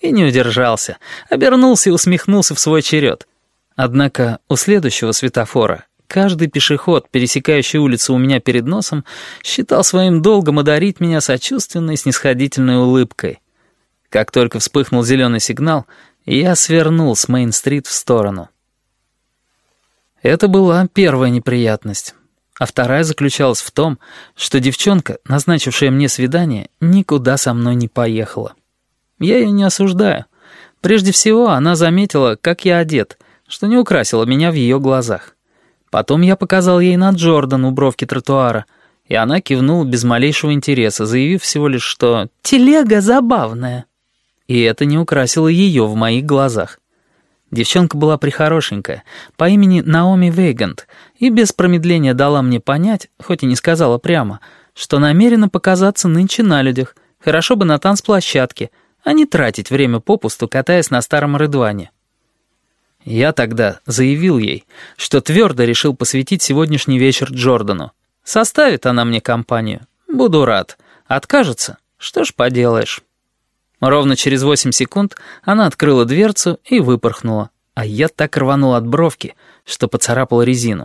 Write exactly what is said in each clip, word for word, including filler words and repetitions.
И не удержался, обернулся и усмехнулся в свой черед. Однако у следующего светофора каждый пешеход, пересекающий улицу у меня перед носом, считал своим долгом одарить меня сочувственной снисходительной улыбкой. Как только вспыхнул зеленый сигнал, я свернул с Мейн-стрит в сторону. Это была первая неприятность. А вторая заключалась в том, что девчонка, назначившая мне свидание, никуда со мной не поехала. Я ее не осуждаю. Прежде всего, она заметила, как я одет, что не украсило меня в ее глазах. Потом я показал ей на Джордан у бровки тротуара, и она кивнула без малейшего интереса, заявив всего лишь, что «телега забавная». И это не украсило ее в моих глазах. Девчонка была прихорошенькая, по имени Наоми Вейгант, и без промедления дала мне понять, хоть и не сказала прямо, что намерена показаться нынче на людях, хорошо бы на танцплощадке, а не тратить время попусту, катаясь на старом рыдване. Я тогда заявил ей, что твердо решил посвятить сегодняшний вечер Джордану. Составит она мне компанию, буду рад. Откажется, что ж поделаешь. Ровно через восемь секунд она открыла дверцу и выпорхнула, а я так рванул от бровки, что поцарапал резину.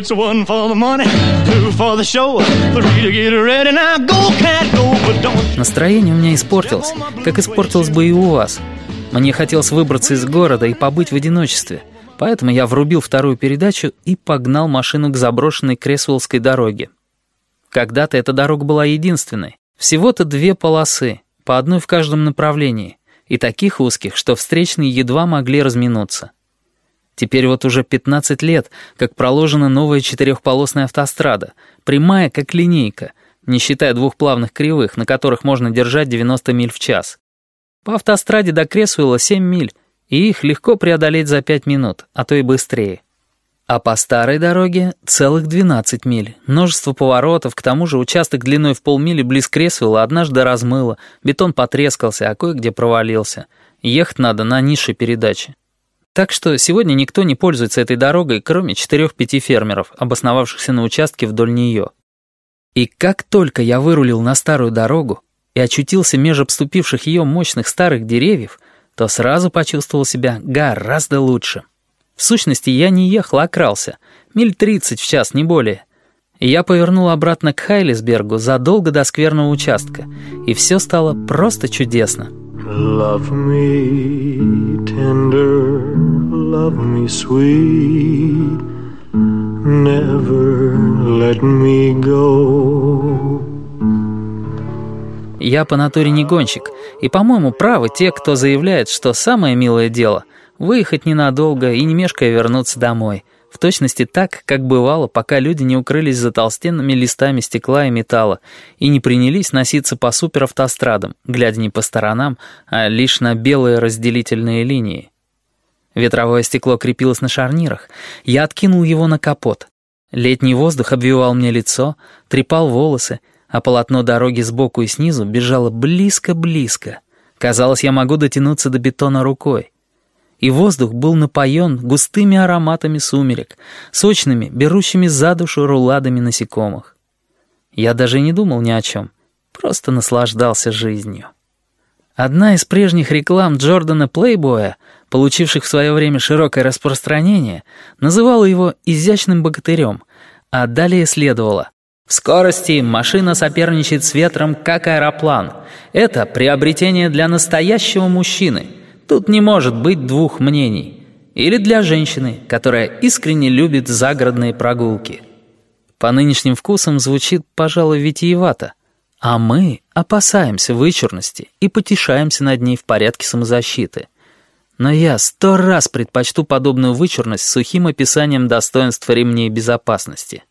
Настроение у меня испортилось, как испортилось бы и у вас. Мне хотелось выбраться из города и побыть в одиночестве, поэтому я врубил вторую передачу и погнал машину к заброшенной Кресвеллской дороге. Когда-то эта дорога была единственной, всего-то две полосы, по одной в каждом направлении, и таких узких, что встречные едва могли разминуться. Теперь вот уже пятнадцать лет, как проложена новая четырехполосная автострада, прямая как линейка, не считая двух плавных кривых, на которых можно держать девяносто миль в час. По автостраде до Кресвелла семь миль, и их легко преодолеть за пять минут, а то и быстрее. А по старой дороге целых двенадцать миль, множество поворотов, к тому же участок длиной в полмили близ Кресвелла однажды размыло, бетон потрескался, а кое-где провалился. Ехать надо на низшей передаче. Так что сегодня никто не пользуется этой дорогой, кроме четырех-пяти фермеров, обосновавшихся на участке вдоль нее. И как только я вырулил на старую дорогу и очутился меж обступивших ее мощных старых деревьев, то сразу почувствовал себя гораздо лучше. В сущности, я не ехал, а крался. Миль тридцать в час, не более. И я повернул обратно к Хайлисбергу задолго до скверного участка, и все стало просто чудесно. Love me tender, love me sweet, never let me go. Я по натуре не гонщик, и, по-моему, правы те, кто заявляет, что самое милое дело — выехать ненадолго и не мешкая вернуться домой, в точности так, как бывало, пока люди не укрылись за толстенными листами стекла и металла и не принялись носиться по суперавтострадам, глядя не по сторонам, а лишь на белые разделительные линии. Ветровое стекло крепилось на шарнирах, я откинул его на капот. Летний воздух обвивал мне лицо, трепал волосы, а полотно дороги сбоку и снизу бежало близко-близко. Казалось, я могу дотянуться до бетона рукой. И воздух был напоен густыми ароматами сумерек, сочными, берущими за душу руладами насекомых. Я даже не думал ни о чем, просто наслаждался жизнью. Одна из прежних реклам Джордана Плейбоя, получивших в свое время широкое распространение, называла его «изящным богатырем», а далее следовало: «В скорости машина соперничает с ветром, как аэроплан. Это приобретение для настоящего мужчины. Тут не может быть двух мнений. Или для женщины, которая искренне любит загородные прогулки». По нынешним вкусам звучит, пожалуй, витиевато. А мы опасаемся вычурности и потешаемся над ней в порядке самозащиты. Но я сто раз предпочту подобную вычурность сухим описанием достоинств ремней безопасности.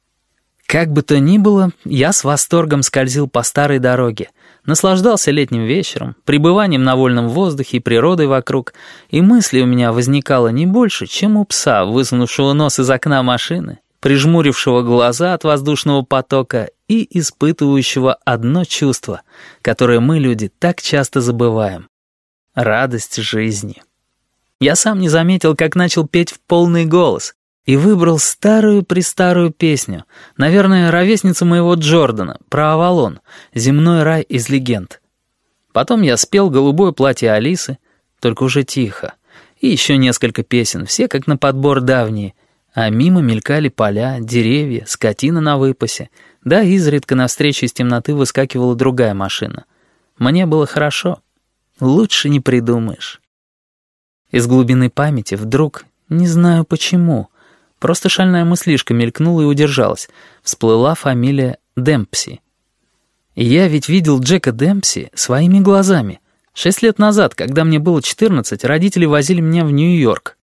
Как бы то ни было, я с восторгом скользил по старой дороге, наслаждался летним вечером, пребыванием на вольном воздухе и природой вокруг, и мыслей у меня возникало не больше, чем у пса, высунувшего нос из окна машины, прижмурившего глаза от воздушного потока и испытывающего одно чувство, которое мы, люди, так часто забываем — радость жизни. Я сам не заметил, как начал петь в полный голос, и выбрал старую-престарую песню, наверное, ровесницу моего Джордана, про Авалон, земной рай из легенд. Потом я спел «Голубое платье Алисы», только уже тихо. И еще несколько песен, все как на подбор давние. А мимо мелькали поля, деревья, скотина на выпасе. Да, изредка навстречу из темноты выскакивала другая машина. Мне было хорошо. Лучше не придумаешь. Из глубины памяти вдруг, не знаю почему, просто шальная мыслишка мелькнула и удержалась. Всплыла фамилия Демпси. И я ведь видел Джека Демпси своими глазами. Шесть лет назад, когда мне было четырнадцать, родители возили меня в Нью-Йорк.